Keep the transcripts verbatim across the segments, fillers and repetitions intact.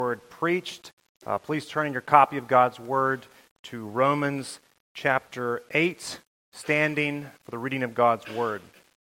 Word preached. Uh, please turn in your copy of God's Word to Romans chapter eight, standing for the reading of God's Word.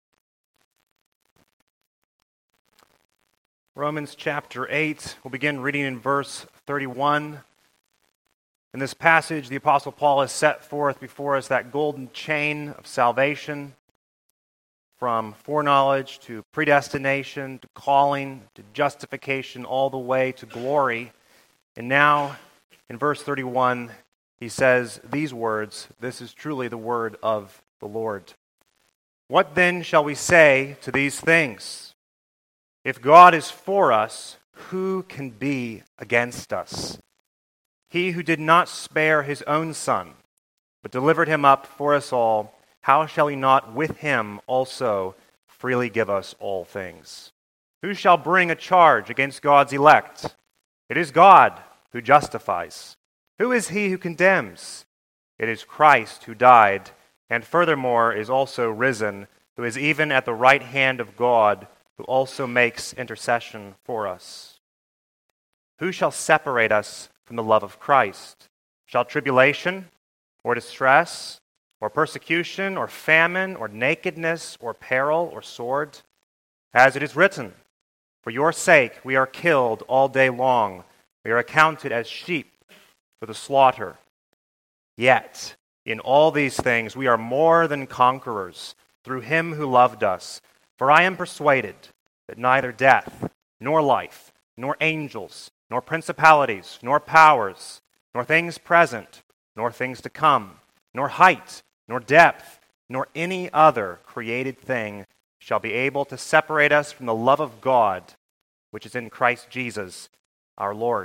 Romans chapter eight, we'll begin reading in verse thirty-one. In this passage, the Apostle Paul has set forth before us that golden chain of salvation, from foreknowledge to predestination to calling to justification, all the way to glory. And now, in verse thirty-one, he says these words, "This is truly the word of the Lord. What then shall we say to these things? If God is for us, who can be against us? He who did not spare his own Son, but delivered him up for us all, how shall he not with him also freely give us all things? Who shall bring a charge against God's elect? It is God who justifies. Who is he who condemns? It is Christ who died, and furthermore is also risen, who is even at the right hand of God, who also makes intercession for us. Who shall separate us from the love of Christ? Shall tribulation, or distress, or persecution, or famine, or nakedness, or peril, or sword? As it is written, for your sake we are killed all day long. We are accounted as sheep for the slaughter. Yet, in all these things we are more than conquerors through him who loved us. For I am persuaded that neither death, nor life, nor angels, nor principalities, nor powers, nor things present, nor things to come, nor height, nor depth, nor any other created thing shall be able to separate us from the love of God, which is in Christ Jesus, our Lord."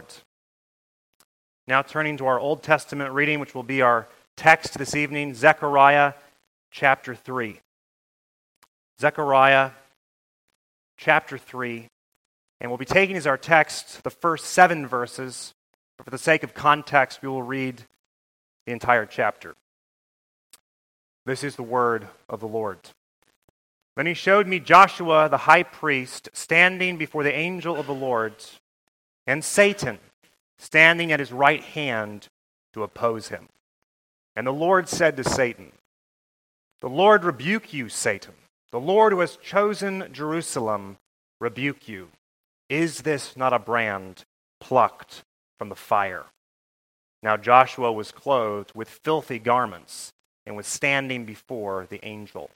Now turning to our Old Testament reading, which will be our text this evening, Zechariah chapter three. Zechariah chapter three. And we'll be taking as our text the first seven verses, but for the sake of context, we will read the entire chapter. This is the word of the Lord. Then he showed me Joshua the high priest standing before the angel of the Lord, and Satan standing at his right hand to oppose him. And the Lord said to Satan, "The Lord rebuke you, Satan. The Lord who has chosen Jerusalem rebuke you. Is this not a brand plucked from the fire?" Now Joshua was clothed with filthy garments and was standing before the angel.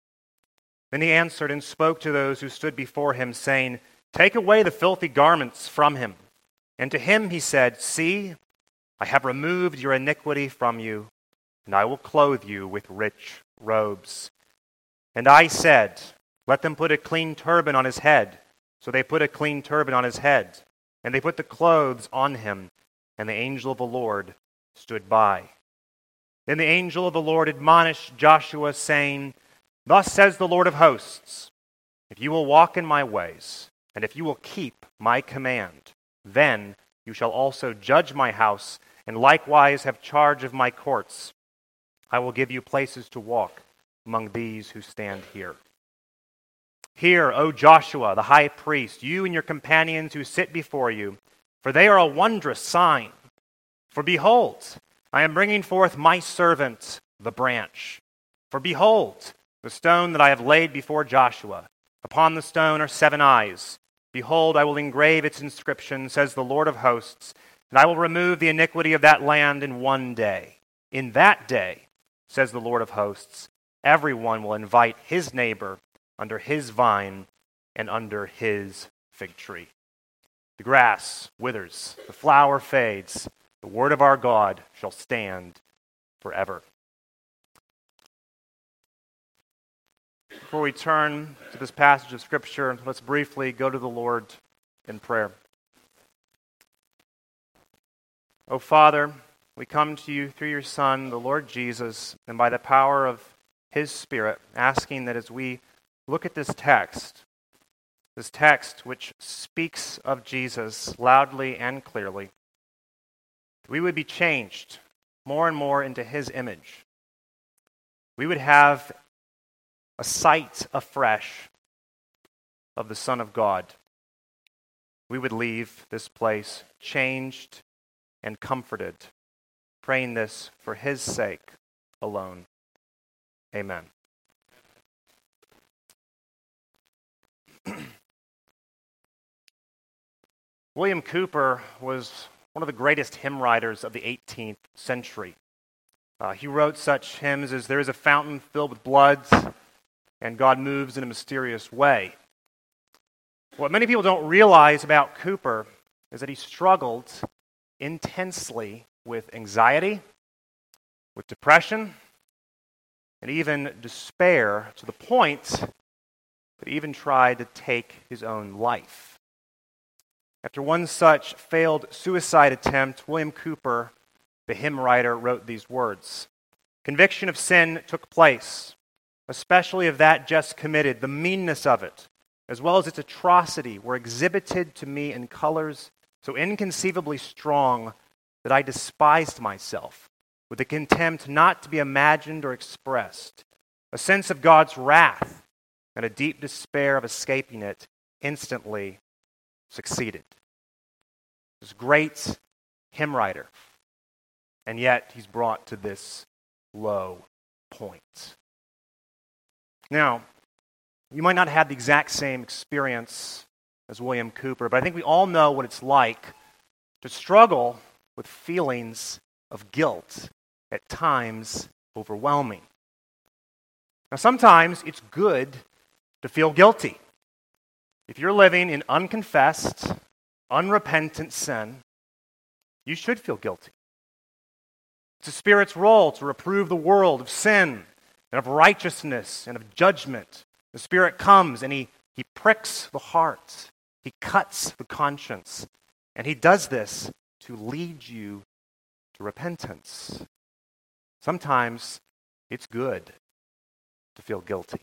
Then he answered and spoke to those who stood before him, saying, "Take away the filthy garments from him." And to him he said, "See, I have removed your iniquity from you, and I will clothe you with rich robes." And I said, "Let them put a clean turban on his head." So they put a clean turban on his head, and they put the clothes on him, and the angel of the Lord stood by. Then the angel of the Lord admonished Joshua, saying, "Thus says the Lord of hosts, if you will walk in my ways, and if you will keep my command, then you shall also judge my house, and likewise have charge of my courts. I will give you places to walk among these who stand here. Hear, O Joshua, the high priest, you and your companions who sit before you, for they are a wondrous sign. For behold, I am bringing forth my servant, the branch. For behold, the stone that I have laid before Joshua. Upon the stone are seven eyes. Behold, I will engrave its inscription, says the Lord of hosts, and I will remove the iniquity of that land in one day. In that day, says the Lord of hosts, everyone will invite his neighbor under his vine and under his fig tree. The grass withers, the flower fades, the word of our God shall stand forever." Before we turn to this passage of Scripture, let's briefly go to the Lord in prayer. O Father, we come to you through your Son, the Lord Jesus, and by the power of his Spirit, asking that as we look at this text, this text which speaks of Jesus loudly and clearly, we would be changed more and more into his image. We would have a sight afresh of the Son of God. we would leave this place changed and comforted, praying this for his sake alone. Amen. William Cowper was one of the greatest hymn writers of the eighteenth century. Uh, he wrote such hymns as "There is a fountain filled with blood," and "God moves in a mysterious way." What many people don't realize about Cowper is that he struggled intensely with anxiety, with depression, and even despair, to the point that he even tried to take his own life. After one such failed suicide attempt, William Cowper, the hymn writer, wrote these words: "Conviction of sin took place, especially of that just committed. The meanness of it, as well as its atrocity, were exhibited to me in colors so inconceivably strong that I despised myself, with a contempt not to be imagined or expressed. A sense of God's wrath and a deep despair of escaping it instantly succeeded." This great hymn writer, and yet he's brought to this low point. Now, you might not have the exact same experience as William Cowper, but I think we all know what it's like to struggle with feelings of guilt, at times overwhelming. Now, sometimes it's good to feel guilty. If you're living in unconfessed, unrepentant sin, you should feel guilty. It's the Spirit's role to reprove the world of sin and of righteousness and of judgment. The Spirit comes and he, he pricks the heart. He cuts the conscience. And he does this to lead you to repentance. Sometimes it's good to feel guilty.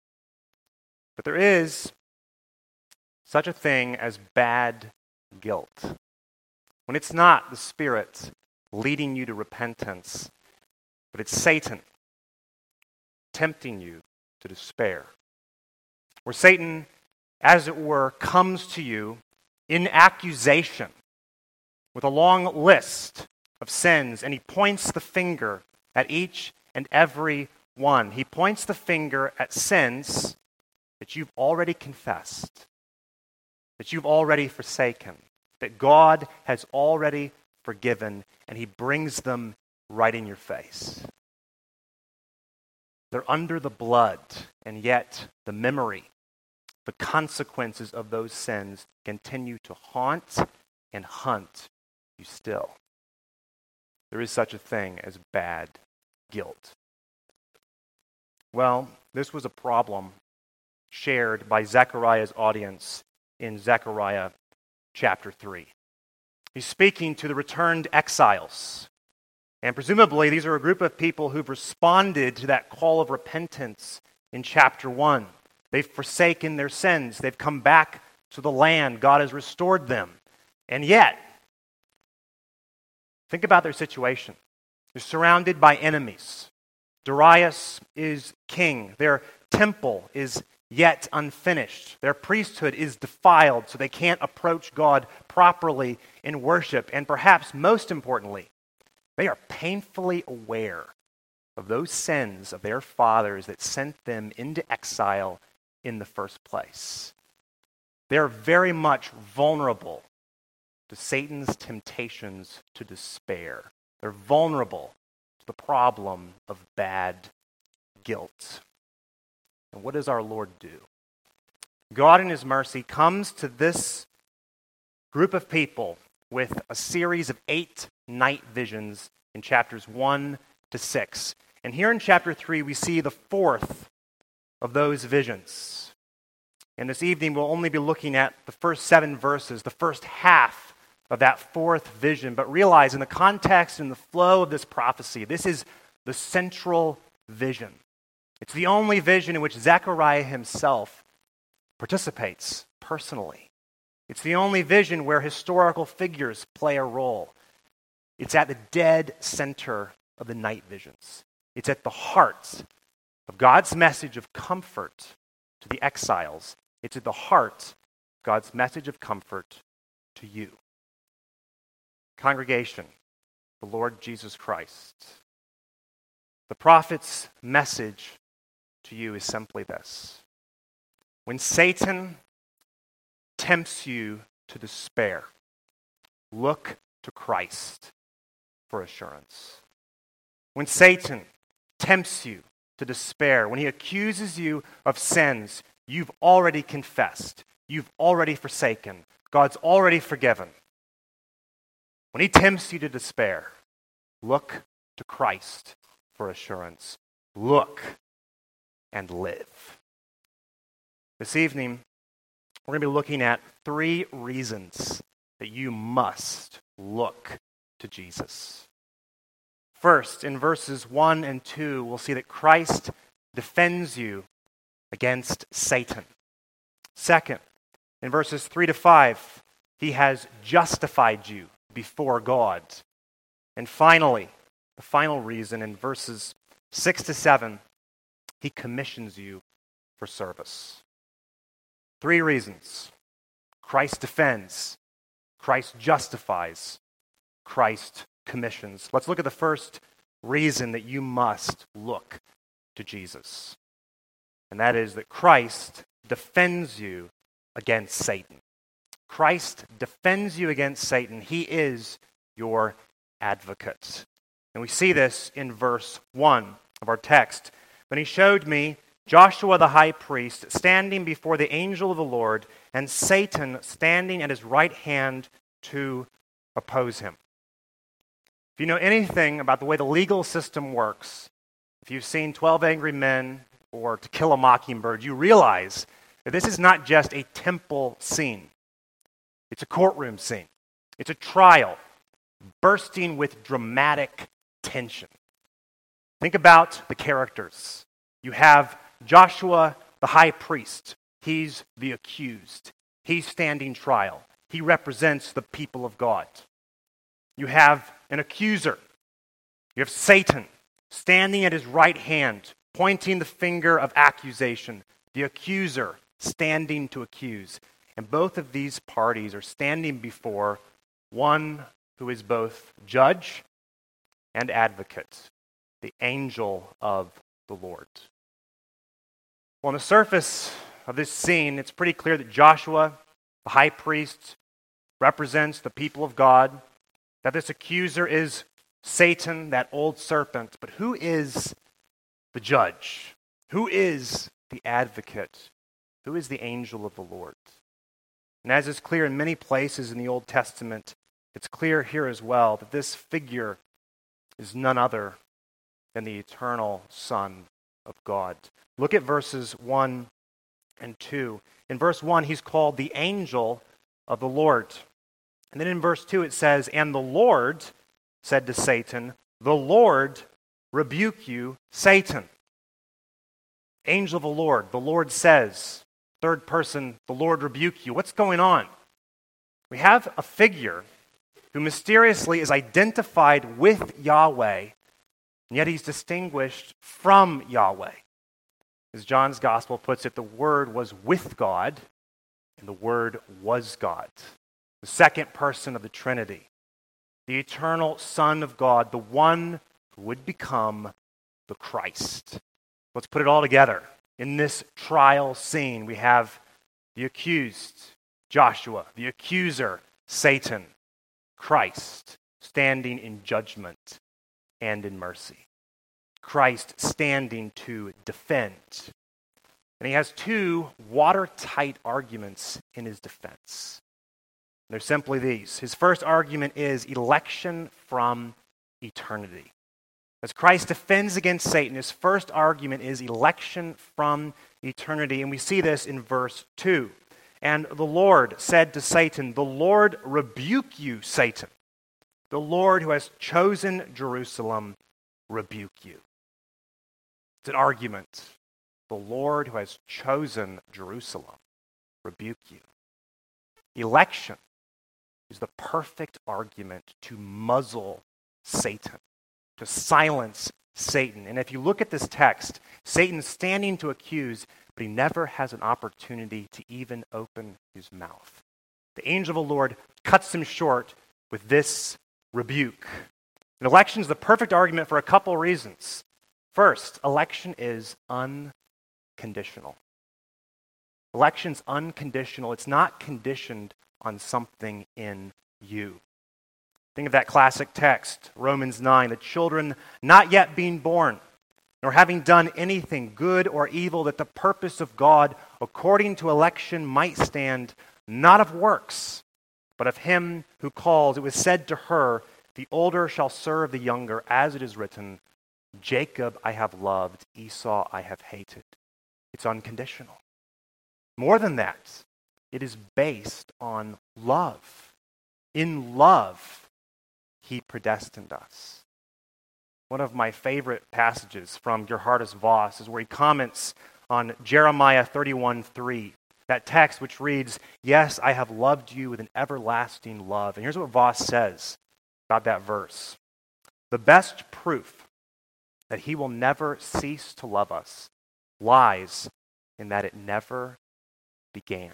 But there is such a thing as bad guilt. When it's not the Spirit leading you to repentance, but it's Satan tempting you to despair. Where Satan, as it were, comes to you in accusation with a long list of sins, and he points the finger at each and every one. He points the finger at sins that you've already confessed, that you've already forsaken, that God has already forgiven, and he brings them right in your face. They're under the blood, and yet the memory, the consequences of those sins continue to haunt and hunt you still. There is such a thing as bad guilt. Well, this was a problem shared by Zechariah's audience in Zechariah chapter three. He's speaking to the returned exiles. And presumably these are a group of people who've responded to that call of repentance in chapter one. They've forsaken their sins. They've come back to the land. God has restored them. And yet, think about their situation. They're surrounded by enemies. Darius is king. Their temple is yet unfinished. Their priesthood is defiled, so they can't approach God properly in worship. And perhaps most importantly, they are painfully aware of those sins of their fathers that sent them into exile in the first place. They're very much vulnerable to Satan's temptations to despair. They're vulnerable to the problem of bad guilt. And what does our Lord do? God in his mercy comes to this group of people with a series of eight night visions in chapters one to six. And here in chapter three, we see the fourth of those visions. And this evening, we'll only be looking at the first seven verses, the first half of that fourth vision. But realize in the context and the flow of this prophecy, this is the central vision. It's the only vision in which Zechariah himself participates personally. It's the only vision where historical figures play a role. It's at the dead center of the night visions. It's at the heart of God's message of comfort to the exiles. It's at the heart of God's message of comfort to you. Congregation, the Lord Jesus Christ, the prophet's message to you is simply this. When Satan tempts you to despair, look to Christ for assurance. When Satan tempts you to despair, when he accuses you of sins you've already confessed, you've already forsaken, God's already forgiven. When he tempts you to despair, look to Christ for assurance. Look and live. This evening, we're going to be looking at three reasons that you must look to Jesus. First, in verses one and two, we'll see that Christ defends you against Satan. Second, in verses three to five, he has justified you before God. And finally, the final reason, in verses six to seven, he commissions you for service. Three reasons. Christ defends, Christ justifies, Christ commissions. Let's look at the first reason that you must look to Jesus. And that is that Christ defends you against Satan. Christ defends you against Satan. He is your advocate. And we see this in verse one of our text. When he showed me Joshua the high priest standing before the angel of the Lord, and Satan standing at his right hand to oppose him. If you know anything about the way the legal system works, if you've seen twelve Angry Men or To Kill a Mockingbird, you realize that this is not just a temple scene. It's a courtroom scene. It's a trial bursting with dramatic tension. Think about the characters. You have Joshua, the high priest. He's the accused. He's standing trial. He represents the people of God. You have an accuser. You have Satan standing at his right hand, pointing the finger of accusation. The accuser standing to accuse. And both of these parties are standing before one who is both judge and advocate, the angel of the Lord. Well, on the surface of this scene, it's pretty clear that Joshua, the high priest, represents the people of God, that this accuser is Satan, that old serpent. But who is the judge? Who is the advocate? Who is the angel of the Lord? And as is clear in many places in the Old Testament, it's clear here as well that this figure is none other than the eternal Son of God. Look at verses one and two. In verse one, he's called the angel of the Lord. And then in verse two it says, "And the Lord said to Satan, 'The Lord rebuke you, Satan.'" Angel of the Lord, the Lord says, third person, "The Lord rebuke you." What's going on? We have a figure who mysteriously is identified with Yahweh, and yet he's distinguished from Yahweh. As John's gospel puts it, the Word was with God, and the Word was God. The second person of the Trinity, the eternal Son of God, the one who would become the Christ. Let's put it all together. In this trial scene, we have the accused, Joshua, the accuser, Satan, Christ, standing in judgment and in mercy. Christ standing to defend. And he has two watertight arguments in his defense. They're simply these. His first argument is election from eternity. As Christ defends against Satan, his first argument is election from eternity. And we see this in verse two. "And the Lord said to Satan, 'The Lord rebuke you, Satan. The Lord who has chosen Jerusalem rebuke you.'" It's an argument. The Lord who has chosen Jerusalem rebuke you. Election is the perfect argument to muzzle Satan, to silence Satan. And if you look at this text, Satan's standing to accuse, but he never has an opportunity to even open his mouth. the angel of the Lord cuts him short with this rebuke. And election is the perfect argument for a couple reasons. First, election is unconditional. Election's unconditional. It's not conditioned on something in you. Think of that classic text, Romans nine, the children not yet being born, nor having done anything good or evil, that the purpose of God according to election might stand, not of works, but of him who calls. It was said to her, the older shall serve the younger, as it is written, Jacob I have loved, Esau I have hated. It's unconditional. More than that, it is based on love. In love, he predestined us. One of my favorite passages from Geerhardus Vos is where he comments on Jeremiah thirty-one three, that text which reads, yes, I have loved you with an everlasting love. And here's what Vos says about that verse. The best proof that he will never cease to love us lies in that it never began.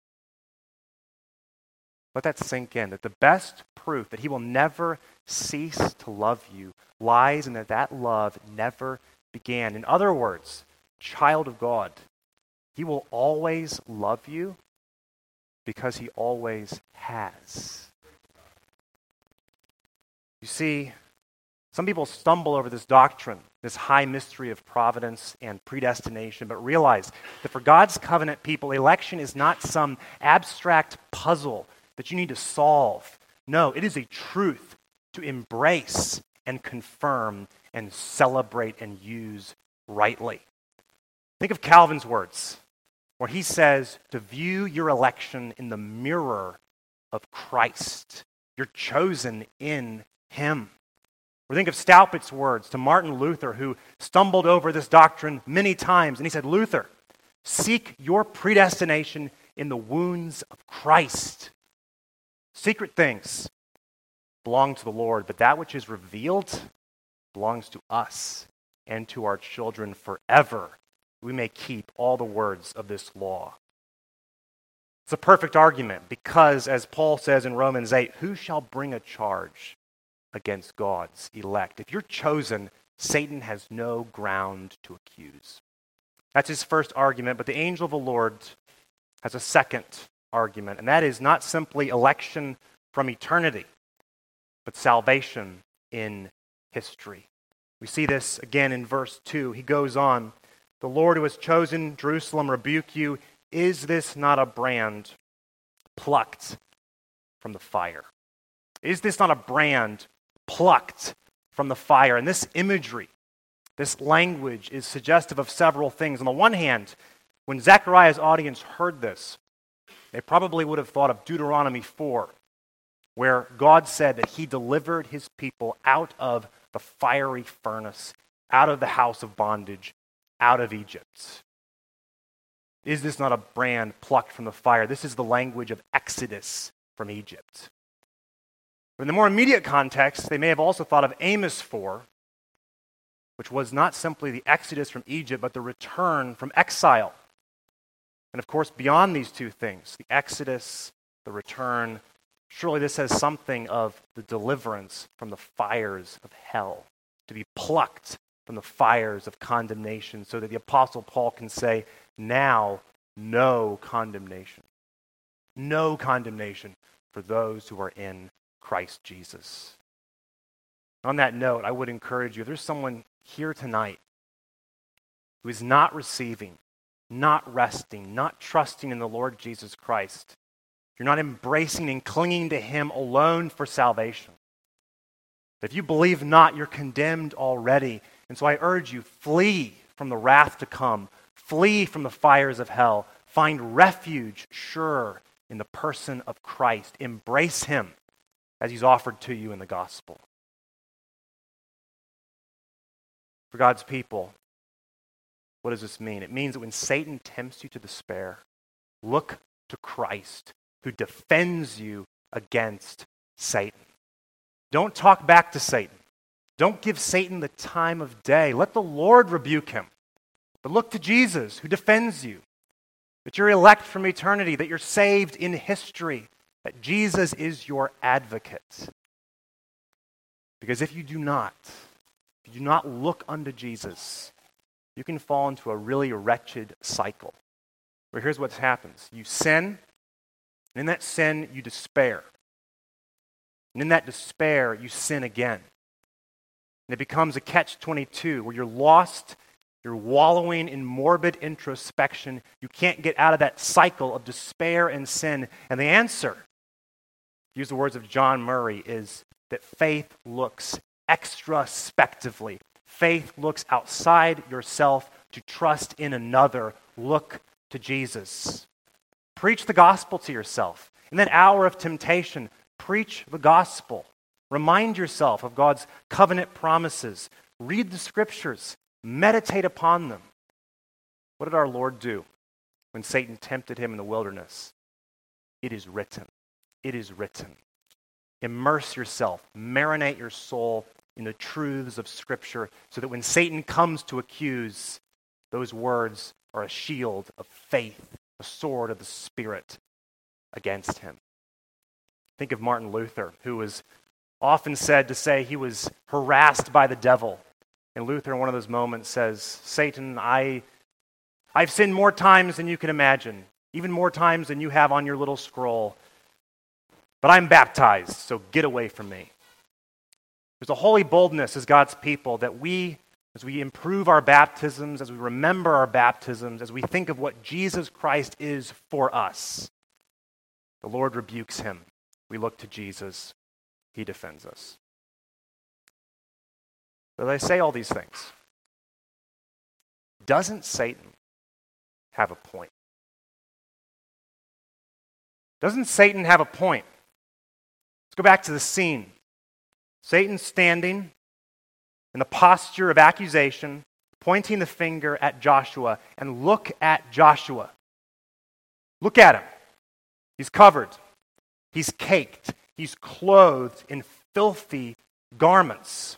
Let that sink in, that the best proof that he will never cease to love you lies in that that love never began. In other words, child of God, he will always love you because he always has. You see, some people stumble over this doctrine, this high mystery of providence and predestination, but realize that for God's covenant people, election is not some abstract puzzle that you need to solve. No, it is a truth to embrace and confirm and celebrate and use rightly. Think of Calvin's words, where he says to view your election in the mirror of Christ. You're chosen in him. Or think of Staupit's words to Martin Luther, who stumbled over this doctrine many times, and he said, Luther, seek your predestination in the wounds of Christ. Secret things belong to the Lord, but that which is revealed belongs to us and to our children forever. We may keep all the words of this law. It's a perfect argument because, as Paul says in Romans eight, who shall bring a charge against God's elect? If you're chosen, Satan has no ground to accuse. That's his first argument, but the angel of the Lord has a second argument, and that is not simply election from eternity, but salvation in history. We see this again in verse two. He goes on, the Lord who has chosen Jerusalem rebuke you. Is this not a brand plucked from the fire? Is this not a brand plucked from the fire? And this imagery, this language is suggestive of several things. On the one hand, when Zechariah's audience heard this, they probably would have thought of Deuteronomy four, where God said that he delivered his people out of the fiery furnace, out of the house of bondage, out of Egypt. Is this not a brand plucked from the fire? This is the language of Exodus from Egypt. But in the more immediate context, they may have also thought of Amos four, which was not simply the exodus from Egypt, but the return from exile. And of course, beyond these two things, the exodus, the return, surely this has something of the deliverance from the fires of hell, to be plucked from the fires of condemnation, so that the Apostle Paul can say, now no condemnation. No condemnation for those who are in Christ Jesus. On that note, I would encourage you, if there's someone here tonight who is not receiving, not resting, not trusting in the Lord Jesus Christ, you're not embracing and clinging to him alone for salvation. If you believe not, you're condemned already. And so I urge you, flee from the wrath to come. Flee from the fires of hell. Find refuge, sure, in the person of Christ. Embrace him as he's offered to you in the gospel. For God's people, what does this mean? It means that when Satan tempts you to despair, look to Christ, who defends you against Satan. Don't talk back to Satan. Don't give Satan the time of day. Let the Lord rebuke him. But look to Jesus, who defends you. That you're elect from eternity, that you're saved in history, that Jesus is your advocate. Because if you do not, if you do not look unto Jesus, you can fall into a really wretched cycle. Where here's what happens. You sin, and in that sin you despair. And in that despair you sin again. And it becomes a catch twenty-two where you're lost, you're wallowing in morbid introspection. You can't get out of that cycle of despair and sin. And the answer, to use the words of John Murray, is that faith looks extraspectively. Faith looks outside yourself to trust in another. Look to Jesus. Preach the gospel to yourself. In that hour of temptation, preach the gospel. Remind yourself of God's covenant promises. Read the scriptures. Meditate upon them. What did our Lord do when Satan tempted him in the wilderness? It is written. It is written. Immerse yourself. Marinate your soul in the truths of Scripture so that when Satan comes to accuse, those words are a shield of faith, a sword of the Spirit against him. Think of Martin Luther, who was often said to say he was harassed by the devil. And Luther, in one of those moments, says, Satan, I, I've sinned more times than you can imagine, even more times than you have on your little scroll. But I'm baptized, so get away from me. There's a holy boldness as God's people that we, as we improve our baptisms, as we remember our baptisms, as we think of what Jesus Christ is for us, the Lord rebukes him. We look to Jesus. He defends us. But I say all these things. Doesn't Satan have a point? Doesn't Satan have a point? Let's go back to the scene. Satan's standing in the posture of accusation, pointing the finger at Joshua, and look at Joshua. Look at him. He's covered. He's caked. He's clothed in filthy garments.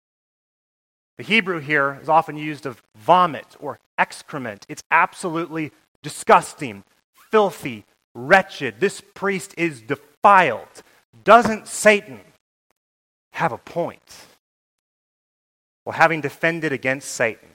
The Hebrew here is often used of vomit or excrement. It's absolutely disgusting, filthy, wretched. This priest is defiled. Doesn't Satan have a point? Well, having defended against Satan,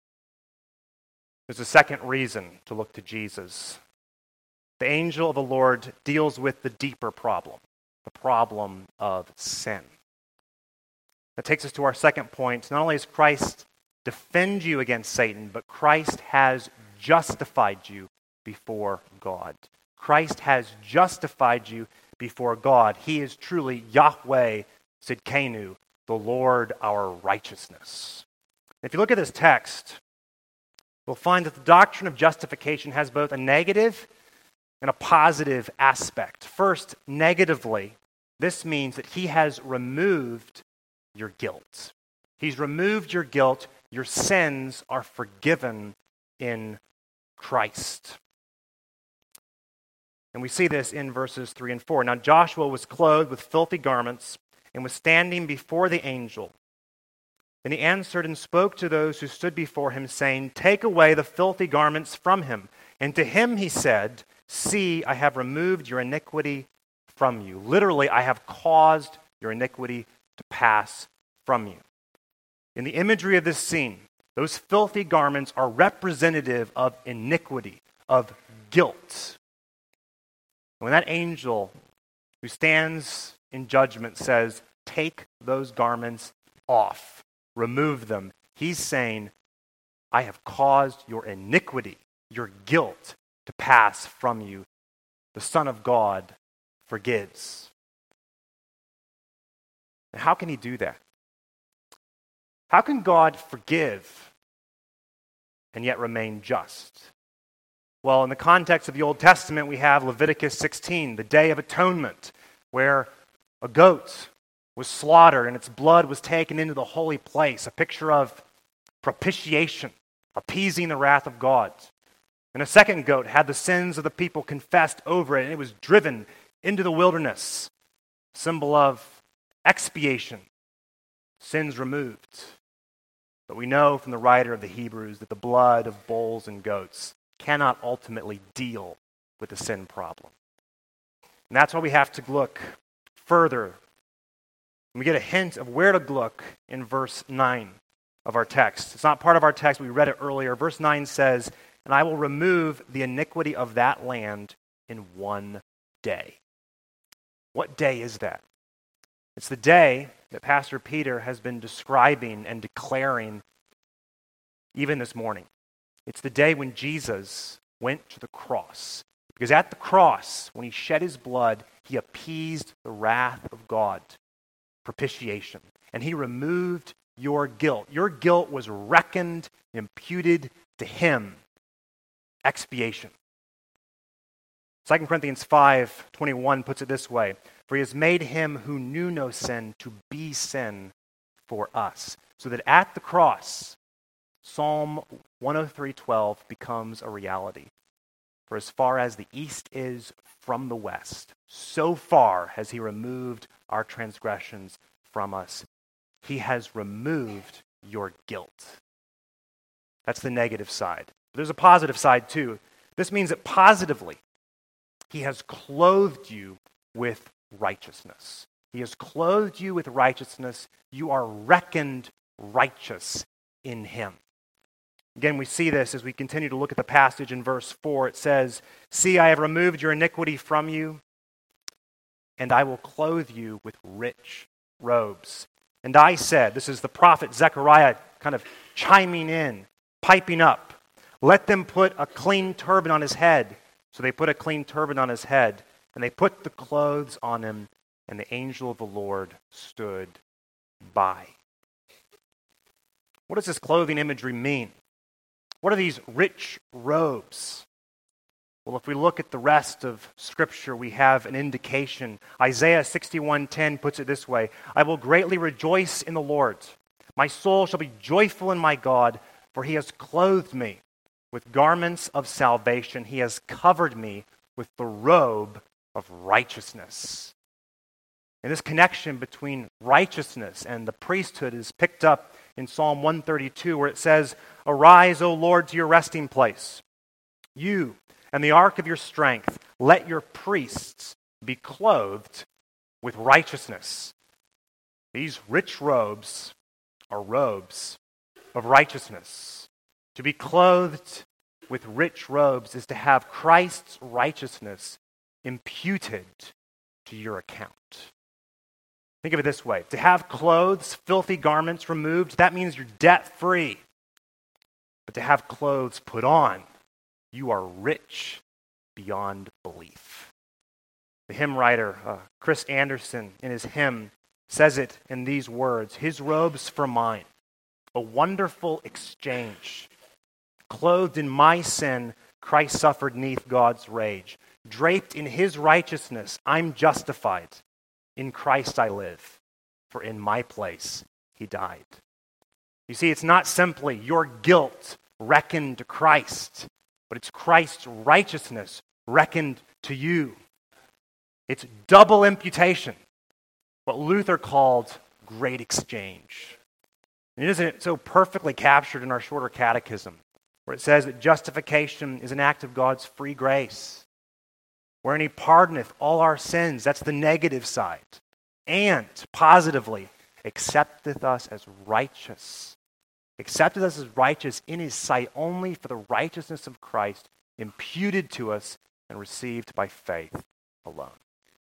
there's a second reason to look to Jesus. The angel of the Lord deals with the deeper problem, the problem of sin. That takes us to our second point. Not only does Christ defend you against Satan, but Christ has justified you before God. Christ has justified you before God. He is truly Yahweh Sidkenu, the Lord our righteousness. If you look at this text, we'll find that the doctrine of justification has both a negative and a positive aspect. First, negatively, this means that he has removed your guilt. He's removed your guilt. Your sins are forgiven in Christ. And we see this in verses three and four. Now Joshua was clothed with filthy garments and was standing before the angel. Then he answered and spoke to those who stood before him, saying, Take away the filthy garments from him. And to him he said, See, I have removed your iniquity from you. Literally, I have caused your iniquity to pass from you. In the imagery of this scene, those filthy garments are representative of iniquity, of guilt. When that angel who stands in judgment says, Take those garments off, remove them, he's saying, I have caused your iniquity, your guilt, to pass from you. The Son of God forgives. And how can he do that? How can God forgive and yet remain just? Well, in the context of the Old Testament, we have Leviticus sixteen, the Day of Atonement, where a goat was slaughtered and its blood was taken into the holy place, a picture of propitiation, appeasing the wrath of God. And a second goat had the sins of the people confessed over it, and it was driven into the wilderness, symbol of expiation, sins removed. But we know from the writer of the Hebrews that the blood of bulls and goats cannot ultimately deal with the sin problem. And that's why we have to look further. And we get a hint of where to look in verse nine of our text. It's not part of our text, we read it earlier. Verse nine says, "And I will remove the iniquity of that land in one day." What day is that? It's the day that Pastor Peter has been describing and declaring even this morning. It's the day when Jesus went to the cross. Because at the cross, when he shed his blood, he appeased the wrath of God. Propitiation. And he removed your guilt. Your guilt was reckoned, imputed to him. Expiation. Second Corinthians five twenty-one puts it this way, "For he has made him who knew no sin to be sin for us." So that at the cross, Psalm one oh three twelve becomes a reality. For as far as the east is from the west, so far has he removed our transgressions from us. He has removed your guilt. That's the negative side. There's a positive side too. This means that positively, he has clothed you with righteousness. He has clothed you with righteousness. You are reckoned righteous in him. Again, we see this as we continue to look at the passage in verse four. It says, "See, I have removed your iniquity from you, and I will clothe you with rich robes." And I said, this is the prophet Zechariah kind of chiming in, piping up, "Let them put a clean turban on his head." So they put a clean turban on his head, and they put the clothes on him, and the angel of the Lord stood by. What does this clothing imagery mean? What are these rich robes? Well, if we look at the rest of Scripture, we have an indication. Isaiah sixty-one ten puts it this way, "I will greatly rejoice in the Lord. My soul shall be joyful in my God, for he has clothed me with garments of salvation. He has covered me with the robe of righteousness." And this connection between righteousness and the priesthood is picked up in Psalm one thirty-two, where it says, "Arise, O Lord, to your resting place. You and the ark of your strength, let your priests be clothed with righteousness." These rich robes are robes of righteousness. To be clothed with rich robes is to have Christ's righteousness imputed to your account. Think of it this way. To have clothes, filthy garments removed, that means you're debt-free. But to have clothes put on, you are rich beyond belief. The hymn writer, uh, Chris Anderson, in his hymn, says it in these words, "His robes for mine, a wonderful exchange. Clothed in my sin, Christ suffered 'neath God's rage. Draped in his righteousness, I'm justified. In Christ I live, for in my place he died." You see, it's not simply your guilt reckoned to Christ, but it's Christ's righteousness reckoned to you. It's double imputation, what Luther called great exchange. And isn't it so perfectly captured in our shorter catechism, where it says that justification is an act of God's free grace, wherein he pardoneth all our sins. That's the negative side. And positively, accepteth us as righteous. Accepteth us as righteous in his sight only for the righteousness of Christ imputed to us and received by faith alone.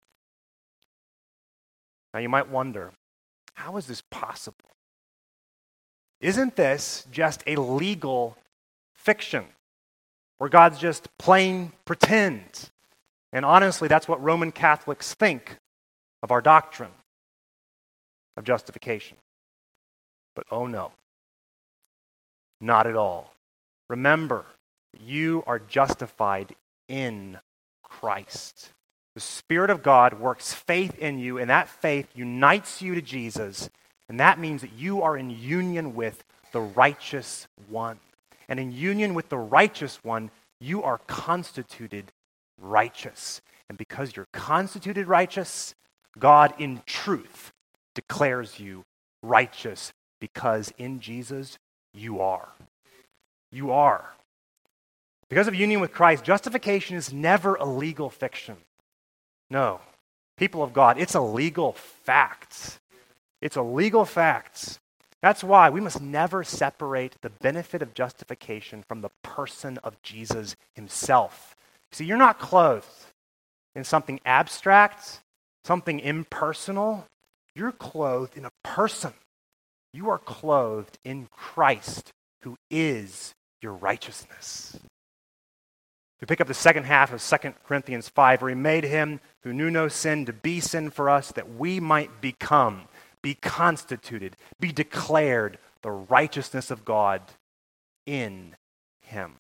Now you might wonder, how is this possible? Isn't this just a legal fiction where God's just playing pretend? And honestly, that's what Roman Catholics think of our doctrine of justification. But oh no, not at all. Remember, you are justified in Christ. The Spirit of God works faith in you, and that faith unites you to Jesus, and that means that you are in union with the righteous one. And in union with the righteous one, you are constituted righteous. And because you're constituted righteous, God in truth declares you righteous, because in Jesus you are. You are. Because of union with Christ, justification is never a legal fiction. No. People of God, it's a legal fact. It's a legal fact. That's why we must never separate the benefit of justification from the person of Jesus himself. See, you're not clothed in something abstract, something impersonal. You're clothed in a person. You are clothed in Christ, who is your righteousness. We pick up the second half of Second Corinthians five, where he made him who knew no sin to be sin for us, that we might become, be constituted, be declared the righteousness of God in him.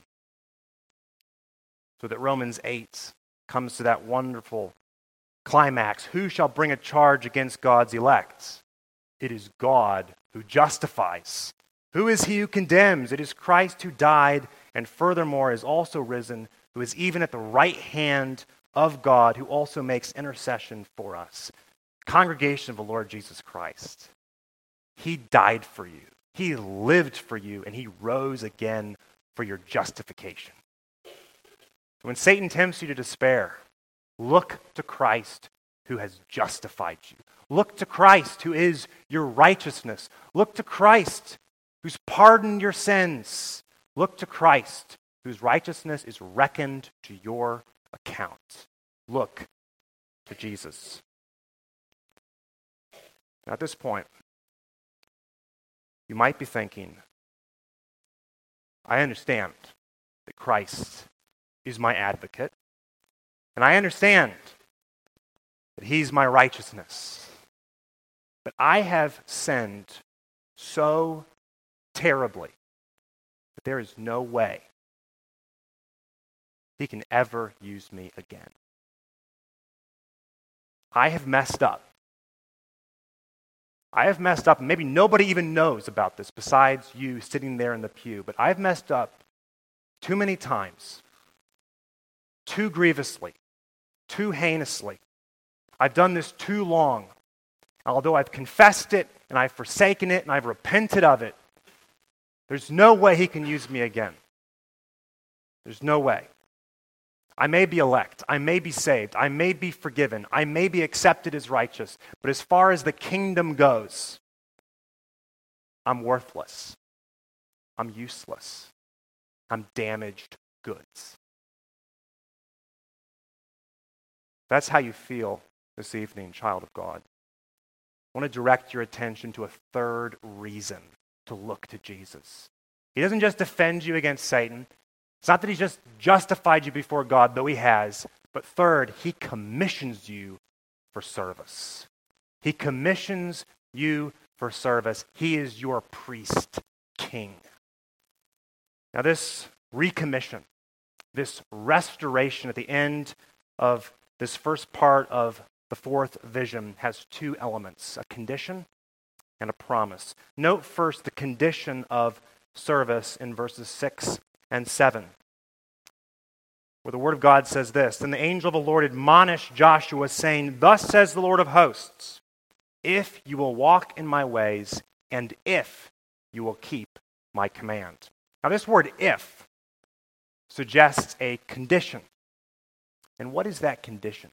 So that Romans eight comes to that wonderful climax. Who shall bring a charge against God's elect? It is God who justifies. Who is he who condemns? It is Christ who died and furthermore is also risen, who is even at the right hand of God, who also makes intercession for us. Congregation of the Lord Jesus Christ. He died for you. He lived for you, and he rose again for your justification. When Satan tempts you to despair, look to Christ who has justified you. Look to Christ who is your righteousness. Look to Christ who's pardoned your sins. Look to Christ whose righteousness is reckoned to your account. Look to Jesus. Now, at this point, you might be thinking, I understand that Christ is my advocate, and I understand that he's my righteousness. But I have sinned so terribly that there is no way he can ever use me again. I have messed up. I have messed up, and maybe nobody even knows about this besides you sitting there in the pew, but I've messed up too many times, too grievously, too heinously. I've done this too long. Although I've confessed it, and I've forsaken it, and I've repented of it, there's no way he can use me again. There's no way. I may be elect. I may be saved. I may be forgiven. I may be accepted as righteous. But as far as the kingdom goes, I'm worthless. I'm useless. I'm damaged goods. That's how you feel this evening, child of God. I want to direct your attention to a third reason to look to Jesus. He doesn't just defend you against Satan. It's not that he's just justified you before God, though he has. But third, he commissions you for service. He commissions you for service. He is your priest king. Now this recommission, this restoration at the end of this first part of the fourth vision has two elements, a condition and a promise. Note first the condition of service in verses six and seven, where the word of God says this, Then the angel of the Lord admonished Joshua, saying, Thus says the Lord of hosts, if you will walk in my ways, and if you will keep my command. Now this word if suggests a condition. And what is that condition?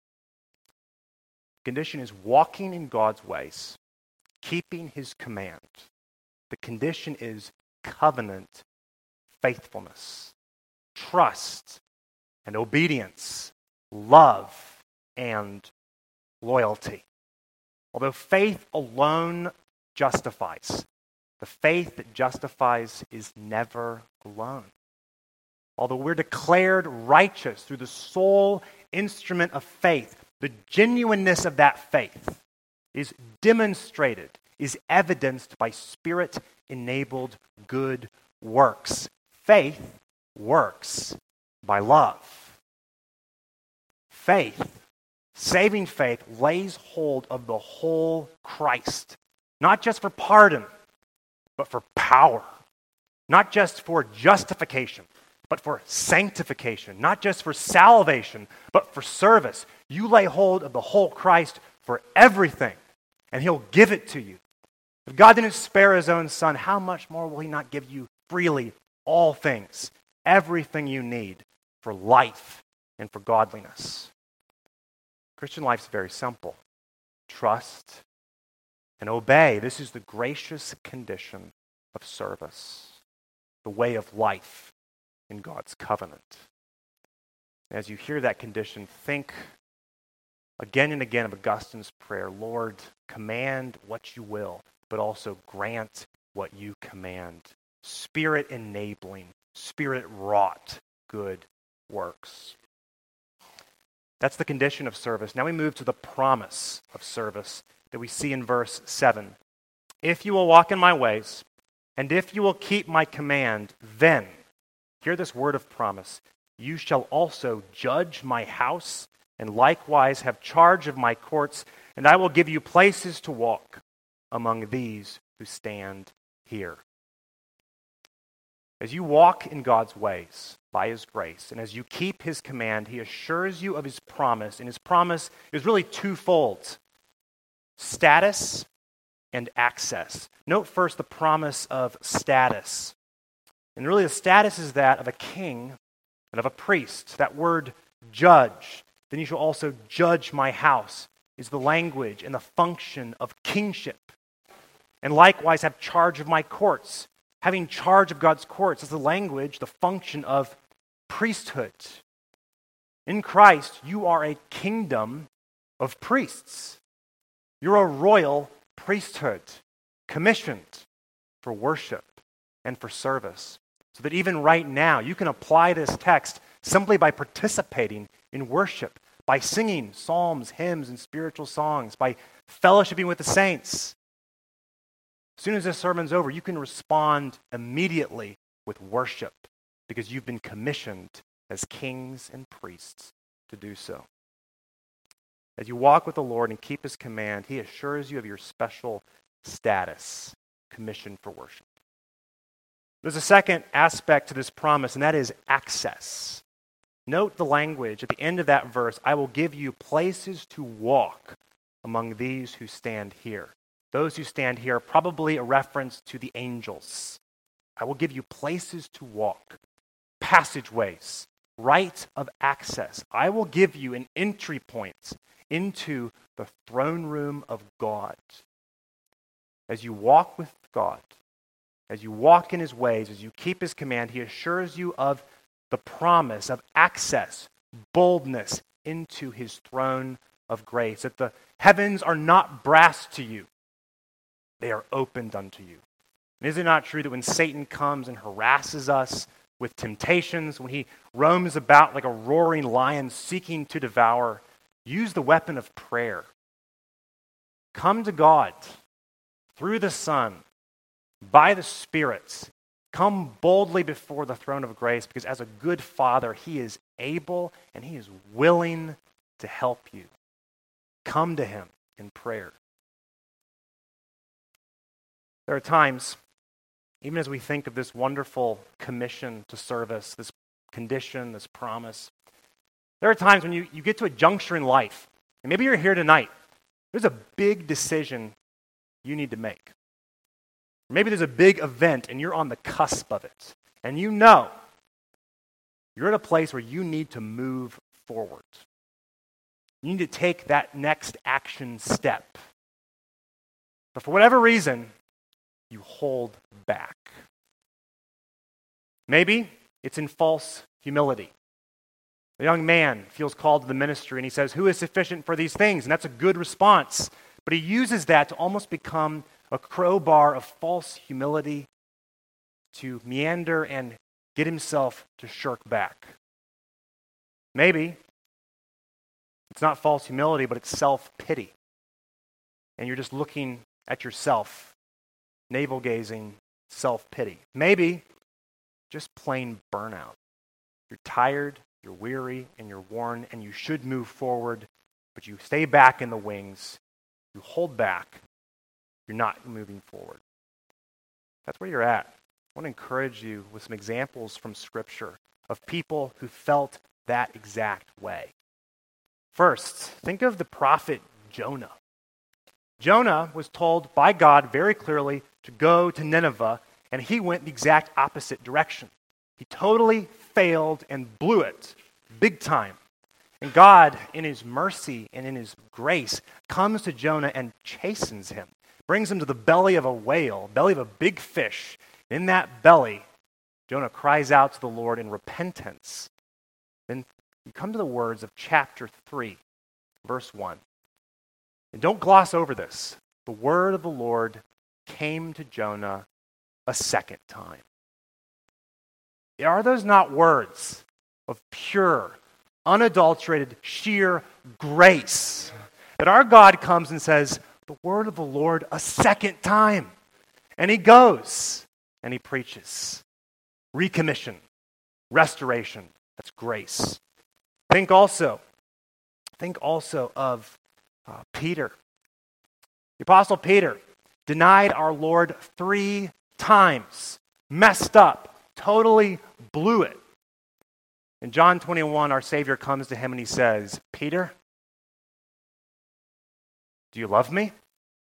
The condition is walking in God's ways, keeping his command. The condition is covenant faithfulness, trust and obedience, love and loyalty. Although faith alone justifies, the faith that justifies is never alone. Although we're declared righteous through the sole instrument of faith, the genuineness of that faith is demonstrated, is evidenced by Spirit-enabled good works. Faith works by love. Faith, saving faith, lays hold of the whole Christ, not just for pardon, but for power, not just for justification, but for sanctification, not just for salvation, but for service. You lay hold of the whole Christ for everything, and he'll give it to you. If God didn't spare his own son, how much more will he not give you freely all things, everything you need for life and for godliness? Christian life is very simple. Trust and obey. This is the gracious condition of service, the way of life in God's covenant. As you hear that condition, think again and again of Augustine's prayer, Lord, command what you will, but also grant what you command. Spirit enabling, Spirit wrought good works. That's the condition of service. Now we move to the promise of service that we see in verse seven. If you will walk in my ways, and if you will keep my command, then, hear this word of promise, you shall also judge my house, and likewise have charge of my courts, and I will give you places to walk among these who stand here. As you walk in God's ways by his grace, and as you keep his command, he assures you of his promise, and his promise is really twofold: status and access. Note first the promise of status. And really the status is that of a king and of a priest. That word judge, then you shall also judge my house, is the language and the function of kingship. And likewise have charge of my courts. Having charge of God's courts is the language, the function of priesthood. In Christ, you are a kingdom of priests. You're a royal priesthood, commissioned for worship and for service. So that even right now, you can apply this text simply by participating in worship, by singing psalms, hymns, and spiritual songs, by fellowshipping with the saints. As soon as this sermon's over, you can respond immediately with worship because you've been commissioned as kings and priests to do so. As you walk with the Lord and keep his command, he assures you of your special status, commissioned for worship. There's a second aspect to this promise, and that is access. Note the language at the end of that verse, I will give you places to walk among these who stand here. Those who stand here are probably a reference to the angels. I will give you places to walk, passageways, right of access. I will give you an entry point into the throne room of God. As you walk with God, as you walk in his ways, as you keep his command, he assures you of the promise of access, boldness into his throne of grace. That the heavens are not brass to you. They are opened unto you. And is it not true that when Satan comes and harasses us with temptations, when he roams about like a roaring lion seeking to devour, use the weapon of prayer. Come to God through the Son, by the Spirit. Come boldly before the throne of grace, because as a good Father, he is able and he is willing to help you. Come to him in prayer. There are times, even as we think of this wonderful commission to service, this condition, this promise, there are times when you, you get to a juncture in life, and maybe you're here tonight. There's a big decision you need to make. Maybe there's a big event, and you're on the cusp of it. And you know you're at a place where you need to move forward. You need to take that next action step. But for whatever reason, you hold back. Maybe it's in false humility. A young man feels called to the ministry and he says, who is sufficient for these things? And that's a good response. But he uses that to almost become a crowbar of false humility to meander and get himself to shirk back. Maybe it's not false humility, but it's self-pity. And you're just looking at yourself, navel-gazing, self-pity. Maybe just plain burnout. You're tired, you're weary, and you're worn, and you should move forward, but you stay back in the wings. You hold back. You're not moving forward. That's where you're at. I want to encourage you with some examples from Scripture of people who felt that exact way. First, think of the prophet Jonah. Jonah was told by God very clearly to go to Nineveh, and he went the exact opposite direction. He totally failed and blew it, big time. And God, in his mercy and in his grace, comes to Jonah and chastens him, brings him to the belly of a whale, belly of a big fish. In that belly, Jonah cries out to the Lord in repentance. Then you come to the words of chapter three, verse one. And don't gloss over this. The word of the Lord came to Jonah a second time. Are those not words of pure, unadulterated, sheer grace? That our God comes and says, the word of the Lord a second time. And he goes and he preaches. Recommission, restoration. That's grace. Think also, think also of uh, Peter. The Apostle Peter denied our Lord three times, messed up, totally blew it. In John twenty-one, our Savior comes to him and he says, Peter, do you love me?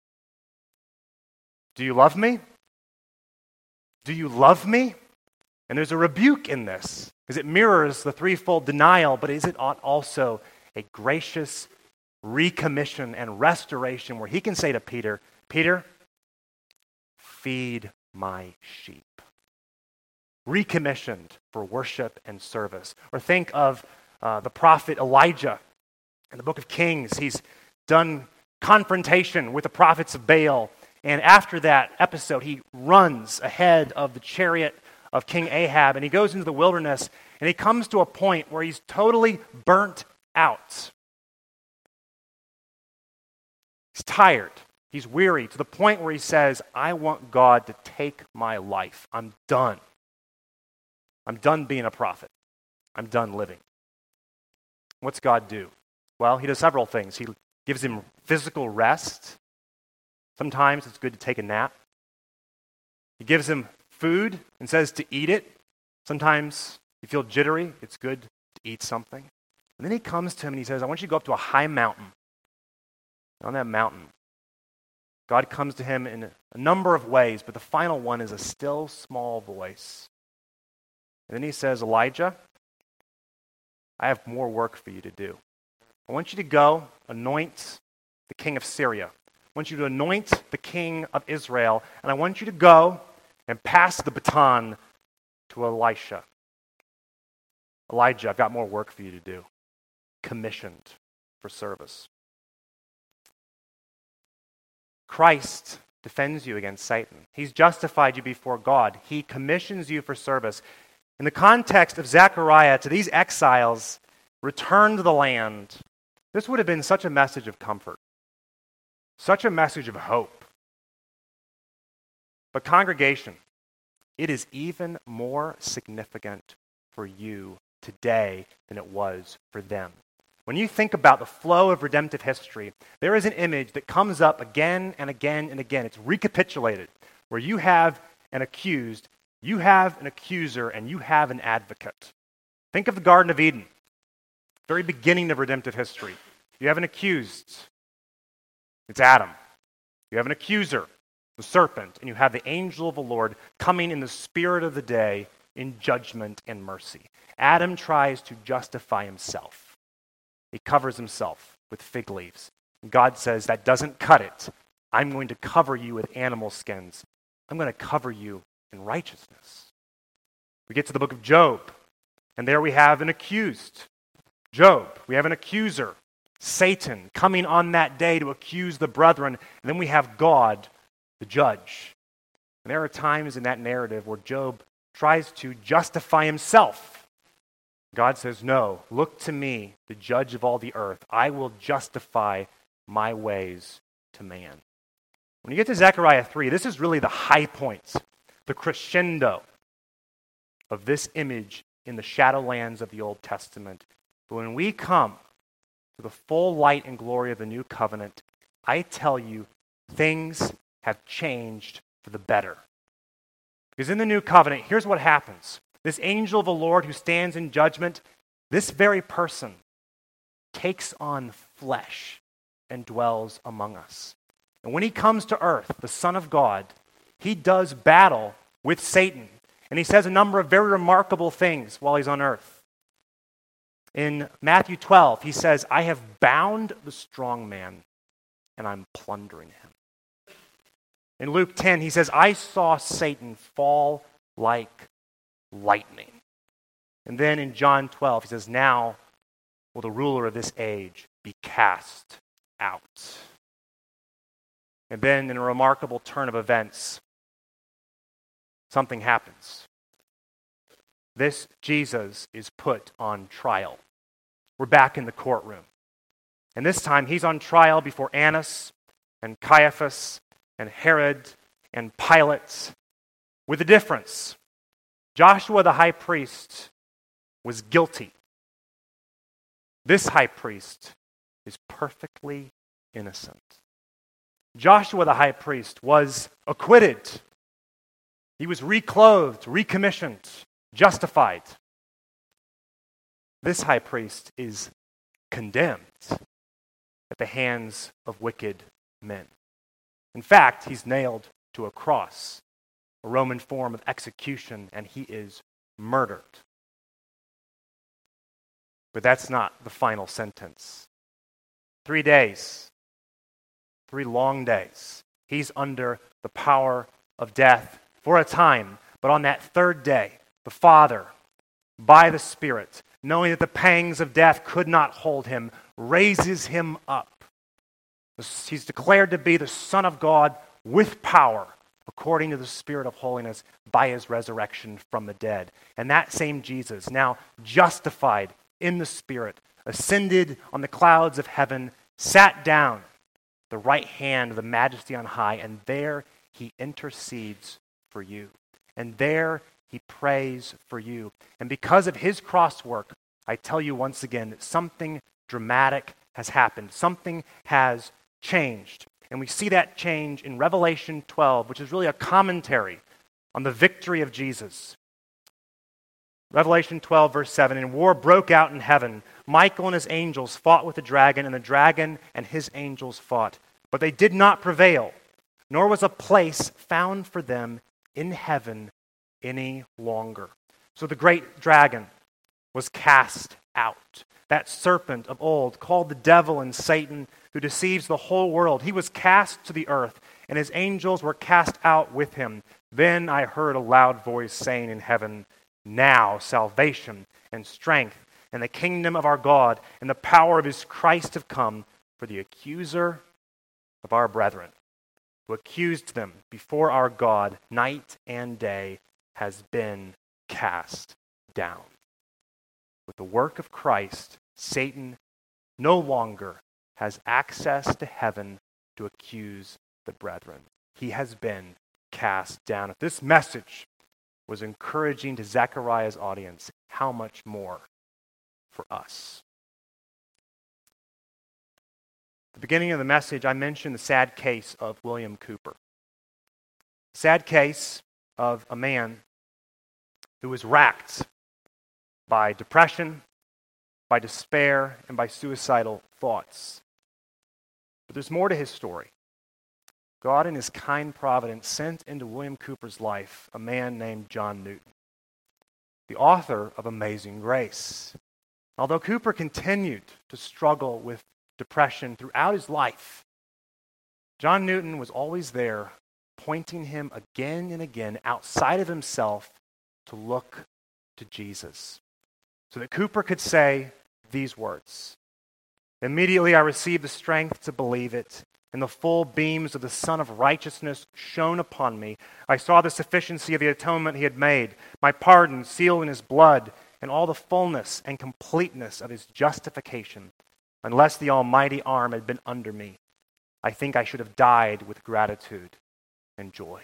Do you love me? Do you love me? And there's a rebuke in this, because it mirrors the threefold denial, but is it also a gracious recommission and restoration where he can say to Peter, Peter, feed my sheep. Recommissioned for worship and service. Or think of uh, the prophet Elijah in the book of Kings. He's done confrontation with the prophets of Baal. And after that episode, he runs ahead of the chariot of King Ahab, and he goes into the wilderness, and he comes to a point where he's totally burnt out. He's tired. He's weary, to the point where he says, I want God to take my life. I'm done. I'm done being a prophet. I'm done living. What's God do? Well, he does several things. He gives him physical rest. Sometimes it's good to take a nap. He gives him food and says to eat it. Sometimes you feel jittery. It's good to eat something. And then he comes to him and he says, I want you to go up to a high mountain. On that mountain, God comes to him in a number of ways, but the final one is a still small voice. And then he says, Elijah, I have more work for you to do. I want you to go anoint the king of Syria. I want you to anoint the king of Israel. And I want you to go and pass the baton to Elisha. Elijah, I've got more work for you to do. Commissioned for service. Christ defends you against Satan. He's justified you before God. He commissions you for service. In the context of Zechariah, to these exiles, return to the land, this would have been such a message of comfort, such a message of hope. But congregation, it is even more significant for you today than it was for them. When you think about the flow of redemptive history, there is an image that comes up again and again and again. It's recapitulated, where you have an accused, you have an accuser, and you have an advocate. Think of the Garden of Eden, very beginning of redemptive history. You have an accused, it's Adam. You have an accuser, the serpent, and you have the angel of the Lord coming in the spirit of the day in judgment and mercy. Adam tries to justify himself. He covers himself with fig leaves. God says, that doesn't cut it. I'm going to cover you with animal skins. I'm going to cover you in righteousness. We get to the book of Job, and there we have an accused. Job, we have an accuser, Satan, coming on that day to accuse the brethren. And then we have God, the judge. And there are times in that narrative where Job tries to justify himself. God says, no, look to me, the judge of all the earth. I will justify my ways to man. When you get to Zechariah three, this is really the high point, the crescendo of this image in the shadowlands of the Old Testament. But when we come to the full light and glory of the new covenant, I tell you, things have changed for the better. Because in the new covenant, here's what happens. This angel of the Lord who stands in judgment, this very person takes on flesh and dwells among us. And when he comes to earth, the Son of God, he does battle with Satan. And he says a number of very remarkable things while he's on earth. In Matthew twelve, he says, I have bound the strong man, and I'm plundering him. In Luke ten, he says, I saw Satan fall like lightning. And then in John twelve, he says, now will the ruler of this age be cast out. And then in a remarkable turn of events, something happens. This Jesus is put on trial. We're back in the courtroom. And this time he's on trial before Annas and Caiaphas and Herod and Pilate, with a difference. Joshua the high priest was guilty. This high priest is perfectly innocent. Joshua the high priest was acquitted. He was reclothed, recommissioned, justified. This high priest is condemned at the hands of wicked men. In fact, he's nailed to a cross, a Roman form of execution, and he is murdered. But that's not the final sentence. Three days, three long days, he's under the power of death for a time. But on that third day, the Father, by the Spirit, knowing that the pangs of death could not hold him, raises him up. He's declared to be the Son of God with power, according to the Spirit of holiness, by his resurrection from the dead. And that same Jesus, now justified in the Spirit, ascended on the clouds of heaven, sat down at the right hand of the Majesty on high, and there he intercedes for you. And there he prays for you. And because of his cross work, I tell you once again that something dramatic has happened. Something has changed. And we see that change in Revelation twelve, which is really a commentary on the victory of Jesus. Revelation twelve, verse seven, and war broke out in heaven. Michael and his angels fought with the dragon, and the dragon and his angels fought. But they did not prevail, nor was a place found for them in heaven any longer. So the great dragon was cast out. That serpent of old, called the devil and Satan, who deceives the whole world, he was cast to the earth, and his angels were cast out with him. Then I heard a loud voice saying in heaven, now salvation and strength and the kingdom of our God and the power of his Christ have come, for the accuser of our brethren, who accused them before our God night and day, has been cast down. With the work of Christ, Satan no longer has access to heaven to accuse the brethren. He has been cast down. If this message was encouraging to Zechariah's audience, how much more for us? At the beginning of the message, I mentioned the sad case of William Cooper. Sad case of a man who was racked by depression, by despair, and by suicidal thoughts. But there's more to his story. God in his kind providence sent into William Cooper's life a man named John Newton, the author of Amazing Grace. Although Cooper continued to struggle with depression throughout his life, John Newton was always there, pointing him again and again outside of himself to look to Jesus, so that Cooper could say these words, immediately I received the strength to believe it, and the full beams of the Sun of Righteousness shone upon me. I saw the sufficiency of the atonement he had made, my pardon sealed in his blood, and all the fullness and completeness of his justification. Unless the almighty arm had been under me, I think I should have died with gratitude and joy.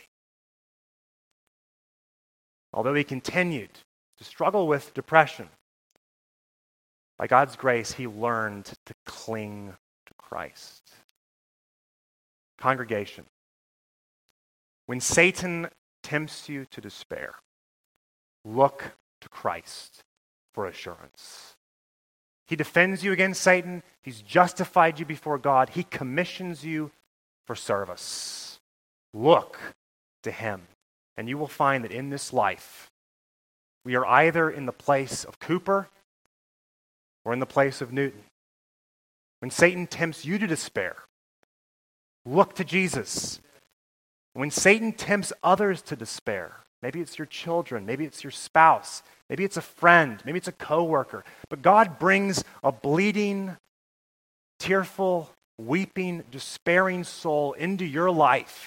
Although he continued to struggle with depression, by God's grace, he learned to cling to Christ. Congregation, when Satan tempts you to despair, look to Christ for assurance. He defends you against Satan. He's justified you before God. He commissions you for service. Look to him, and you will find that in this life, we are either in the place of Cooper or in the place of Newton. When Satan tempts you to despair, look to Jesus. When Satan tempts others to despair, maybe it's your children, maybe it's your spouse, maybe it's a friend, maybe it's a coworker, but God brings a bleeding, tearful, weeping, despairing soul into your life.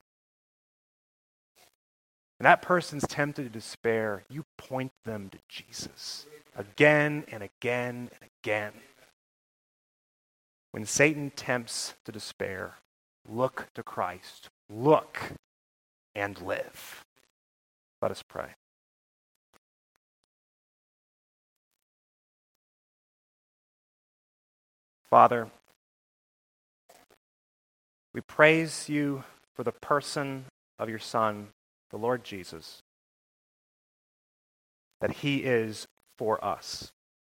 And that person's tempted to despair, you point them to Jesus again and again and again. When Satan tempts to despair, look to Christ. Look and live. Let us pray. Father, we praise you for the person of your Son, the Lord Jesus, that he is for us.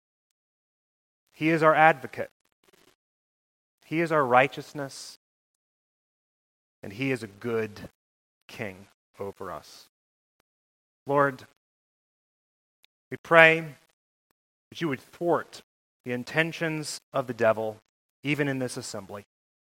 He is our advocate. He is our righteousness, and he is a good king over us. Lord, we pray that you would thwart the intentions of the devil, even in this assembly.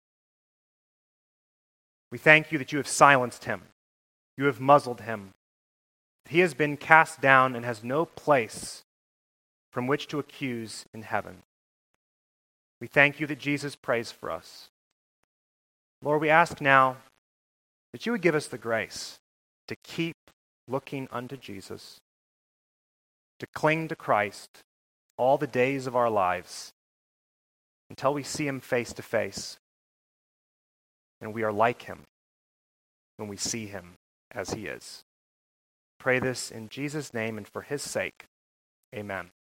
We thank you that you have silenced him. You have muzzled him. He has been cast down and has no place from which to accuse in heaven. We thank you that Jesus prays for us. Lord, we ask now that you would give us the grace to keep looking unto Jesus, to cling to Christ all the days of our lives until we see him face to face and we are like him when we see him as he is. Pray this in Jesus' name and for his sake. Amen.